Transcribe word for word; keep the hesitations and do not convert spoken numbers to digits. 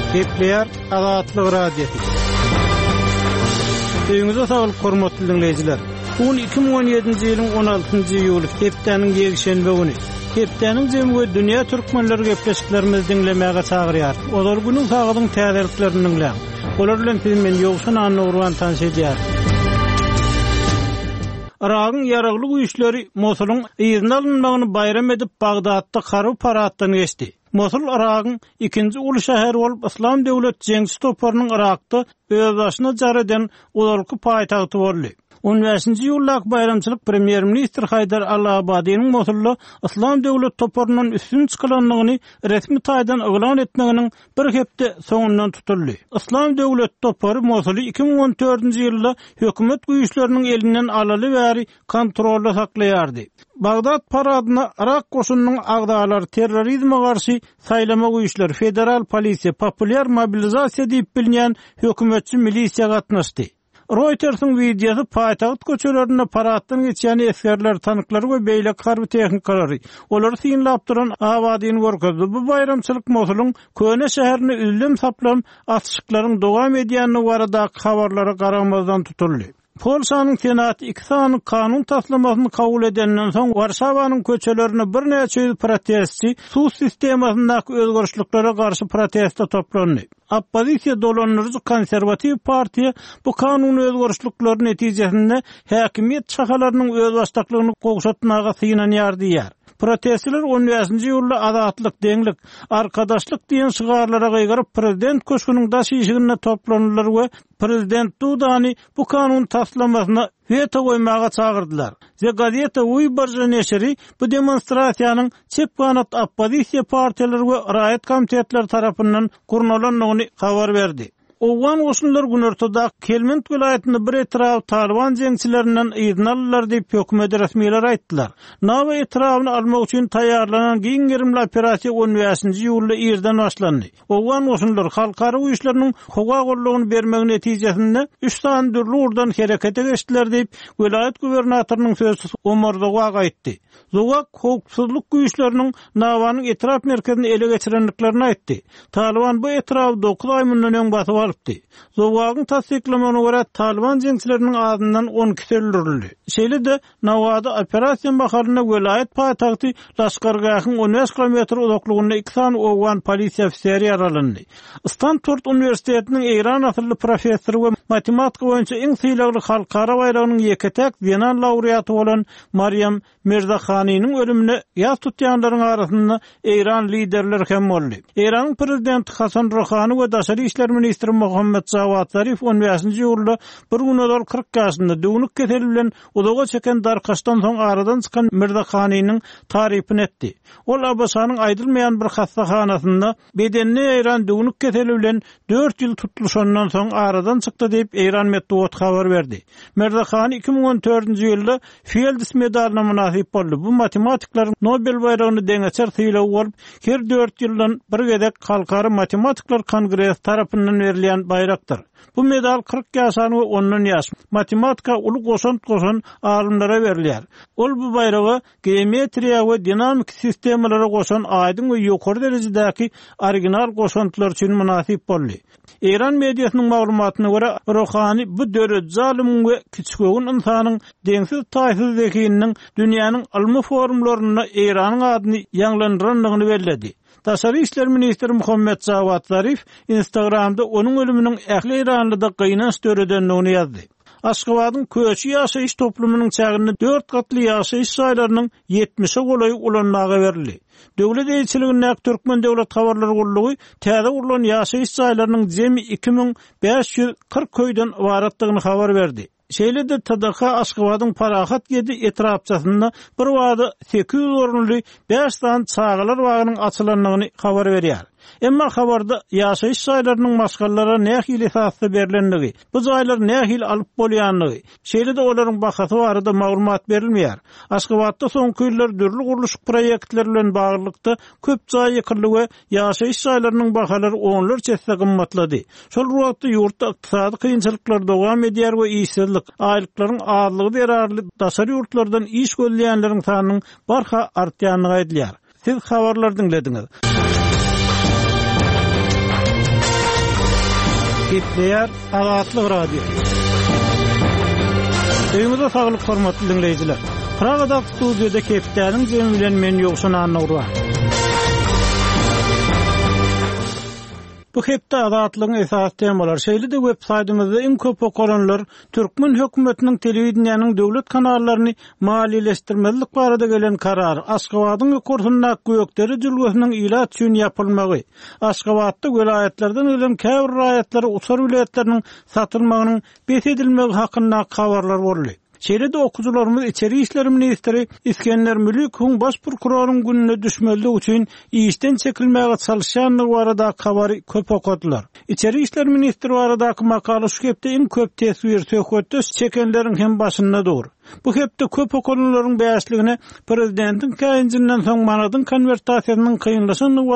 Kepler Azatlyk Radiosu. Öňüňizde saglyk hormatly dinleýijiler. Bugün iki bin on ýedinji ýylyň on altynjy ýuly Kepdeniň ýegşenbe güni. Kepdeniň jemgy dünýä türkmenleri gepleşiklerimizi dinlemäge çagyrýar. Olar günüň sagydyň täzeliklerini dinleýär. Olar bilen men ýogşan anlagurwan tanşedýär. Iraqyň ýaragly güýçleri Mosulyň ýerine alınmagyny bayram edip Bagdatda garyp paratdan geçdi. Mosul Iraqyň ikinji uly şäher bolup Islam döwlet jeňsi toparynyň Irakda öz başyna jar eden ularky paýtagty boldy. on beşinji ýyllaky bayramçylyk premier ministr Haydar Al-Abadiň Mosulda Islam döwlet toparynyň üstün çykylanlygyny resmi taýdan oglan etmeginiň bir hepde soňundan tutuldy. Islam döwlet topary Mosuly iki bin on dördünji ýylda hökümet güýçleriniň elinden alaly bäri kontrolda saklaýardy. Bagdat paradyna Irak goşunynyň agdalary terrorizme garşy saýlama güýçleri, federal polisiýa, populyar mobilizasiýa diýip bilinýän hökümetçi milisiýa gatnaşdy. Reuters'ın videosu paýtagyt köçelerinde paratdan geçýän eskerler, tanyklar we beýlek harby tehnikalary. Olary synlap duran Abadiň görkezdi. Bu bayramçylyk Mosulyň köne şäherini üldüm saplam atışyklaryň dowam edýäni barada habarlara garamazdan tutuldy. Polşanyň senaty iki sany kanun taslamasyny kabul edenden soň Warşawanyň köçelerine bir neçe protestçi suw sistemasyndaky özgörüşliklere garşy protestde toplandy. Oppozisiýa dolanýarjy konserwativ partiýa bu kanuny özgörüşlikleri netijesinde häkimiýet çakalarynyň öz başdaklygyny gowşatmaga synanýar diýär. Protestçiler on beşinji ýylda azatlyk, deňlik, arkadaşlyk diýen şygarlara gaýgaryp prezident köşküniň daşyşygyna toplandylar we prezident Dudany bu kanun taslamasyna veto goýmaga çagyrdylar. The Gazeta Wyborcza neşri bu demonstrasiýanyň çep kanat oppozisiýa partiýalary we raýat komitetleri tarapyndan gurnalanmagyny habar berdi. Owan goşunlar günortada Kelmint vilayetinde bir etraf Taliban jeňçilerinden ýygyny aldylar diýip hökümet resmiýetleri aýtdylar. Nawa etrawyny almak üçin taýýarlanan giňgirimli operasiýa on beşinji ýylda ýerden başlandy. Owan goşunlar halkara güýçleriniň howa gorlugyny bermek netijesinde üç sany dürli urdan herekete geçdiler diýip vilayet gubernatorynyň sözçüsü Omar Zowak aýtdy. Zowak howpsuzlyk güýçleriniň Nawanyň etraf merkezini ele geçirenliklerini aýtdy. Taliban bu etrafy dokuz aý mundan öň basyp alypdy. Zowagyň tasdiklamagyna görä Taliban jeňçileriniň adynyň on kişi öldürildi. Şeýle-de Nawada operasiýa baharyna vilayet paýtagty Laşkargahyň on beş kilometr uzaklygyna iki sany owgan polisiýa ofiseri yaralandy. Stanford Üniversitetiniň Eýran asylly professory we matematika boýunça iň syýlagly halkara bayragynyň ýeketek Zenan laureaty bolan Maryam Mirzakhanyň ölümine ýaz tutýanlaryň arasynda Eýran liderleri hem boldy. Eýranyň prezidenti Hasan Rouhany we daşary işler ministri Muhammed Javad Zarif on beşinji ýylda bir gün ol kırk ýaşynda döwlük keseli bilen udaga çeken darkaşdan soň aradan çykan Mirzakhanyň tarypyny etdi. Ol Abbasanyň aýdylmaýan bir hastahanasynda bedenini Eýran döwlük keseli bilen dört ýyl tutulşandan soň aradan çykdy diýip Eýran Medwat habar berdi. Mirzakhany iki bin on dördünji ýylda Fields medalyna munasip boldy. Bu matematikler Nobel bayragyny deňeçer syýlaw bolup, her dört ýyldan bir gezek halkara matematikler kongresi tarapyndan berilýän bayrakdyr. Bu medal kırk ýaşany we ondan ýaş matematika uly goşant goşan alymlara berilýär. Ol bu bayragy geometriýa we dinamik sistemalara goşan aýdyň we ýokary derejedäki original goşantlar üçin munasip boldy. Eýran mediasynyň maglumatyna görä Rouhany bu döret zalim we kiçikogün insanyň deňsiz taýsız zekiniň dünýäniň almy formlaryna Eýranyň adyny ýanglandyranlygyny bellädi. Daşary işler ministri Muhammed Javad Zarif Instagramda onun ölümünün ähli Eýranlyda gynanç döredenligini ýazdy. Aşgabatyň köçi ýaşaýyş toplumynyň çägini dört gatly ýaşaýyş saýlarynyň ýetmişe golaý ulanmagy berildi. Döwlet eýçiliginiň Türkmen döwlet habarlary gurulugy täze urulan ýaşaýyş saýlarynyň jemi iki bin beş ýüz kırk köýden ibaratlygyny habar berdi. Şeýle-de T D K Aşgabatyň Parahat gedi etrapçasynda bir wada sekiz yüz orunly beş san çağalar wagynyň açylanlygyny habar berýär. Emma habarda ýaşaýyş saýlarynyň maşgallara nähil esasy berilendigi, bu jaýlar nähil alyp bolýanlygy, şeýle-de olaryň bahasy barada maglumat berilmeýär. Aşgabatda soňky ýyllar dürli guruluş proýektleri bilen baglykda köp jaý ýykyrly we ýaşaýyş saýlarynyň bahalary onlar çetse gymmatlady. Şol wagtda ýurtda ykdysady kynçylyklar dowam edýär we işsizlik, aýlyklaryň azlygy derarly daşary ýurtlardan iş gözleýänleriň sanynyň barha artýanyny aýdylýar. Siz habarlar dinlediňiz. Gepleýär Azatlyk radio. Öýüňizde saglyk hormatly dinleýijiler. Pragada studiýada Kepdäniň jemi bilen men ýogşan anagry. Bu hepde azatlygyň esas temalar şeýle-de web saýtymyzda iň köp okuranlar Türkmen hökümetiniň telewizionyanyň döwlet kanallaryny maliýeleşdirmelik barada gelen karar, Aşgabatyň ýokursyna göýekleri jülgesiniň ilat üçin ýapylmagy, Aşgabatda welaýetlerden gelen käbir raýatlary Usar vilayetleriniň satylmagynyň besedilmegi hakynda habarlar boldy. Şeýle-de okuwçylarymyz içeri işleri ministri İskender Mülükowyň baş prokuroryň gününe düşmelik üçin işden çekilmäge çalışýanlygy barada habary köp okudylar. İçeri işleri ministri baradaky makaly şu hepde iň köp tesir söhbetde çekenleriň hem başynda dur. Bu hepde köp okulanlaryň bäşligine prezidentiň käýinjinden soň manadyň konvertasiýasynyň kynlaşyny